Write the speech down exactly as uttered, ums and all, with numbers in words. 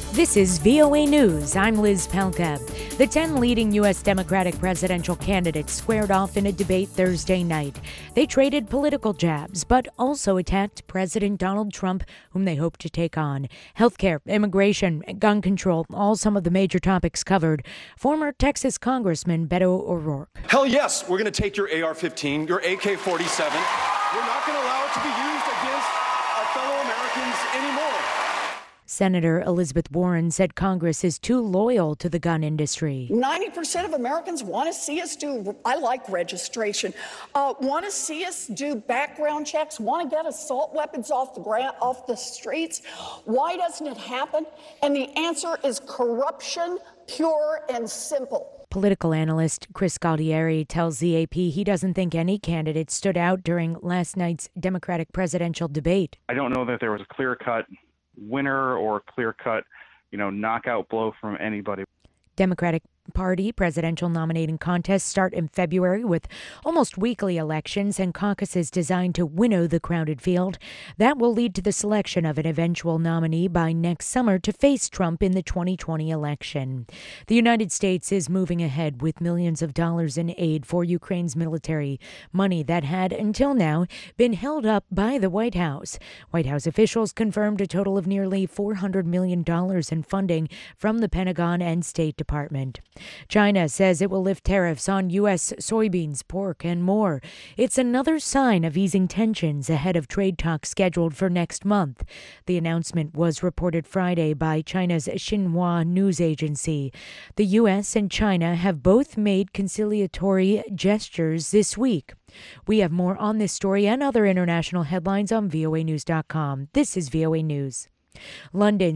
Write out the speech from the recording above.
This is V O A News. I'm Liz Pelka. The ten leading U S Democratic presidential candidates squared off in a debate Thursday night. They traded political jabs, but also attacked President Donald Trump, whom they hope to take on. Healthcare, immigration, gun control, all some of the major topics covered. Former Texas Congressman Beto O'Rourke. Hell yes, we're going to take your A R fifteen, your A K forty-seven. We're not going to allow it to be used against our fellow Americans anymore. Senator Elizabeth Warren said Congress is too loyal to the gun industry. ninety percent of Americans want to see us do, I like registration, uh, want to see us do background checks, want to get assault weapons off the ground, off the streets. Why doesn't it happen? And the answer is corruption, pure and simple. Political analyst Chris Galtieri tells the A P he doesn't think any candidate stood out during last night's Democratic presidential debate. I don't know that there was a clear-cut winner or clear-cut, you know, knockout blow from anybody. Democratic Party presidential nominating contests start in February with almost weekly elections and caucuses designed to winnow the crowded field. That will lead to the selection of an eventual nominee by next summer to face Trump in the twenty twenty election. The United States is moving ahead with millions of dollars in aid for Ukraine's military, money that had until now been held up by the White House. White House officials confirmed a total of nearly four hundred million dollars in funding from the Pentagon and State Department. China says it will lift tariffs on U S soybeans, pork, and more. It's another sign of easing tensions ahead of trade talks scheduled for next month. The announcement was reported Friday by China's Xinhua news agency. The U S and China have both made conciliatory gestures this week. We have more on this story and other international headlines on V O A news dot com. This is V O A News. London